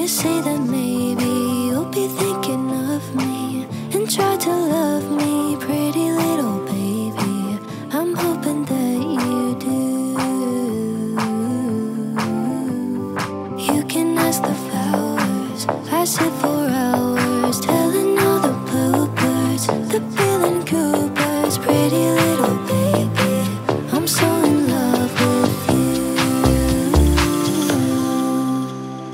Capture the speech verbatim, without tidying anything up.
You say that maybe you'll be thinking of me and try to love me, pretty little baby. I'm hoping that you do. You can ask the flowers, I sit for hours telling all the bluebirds the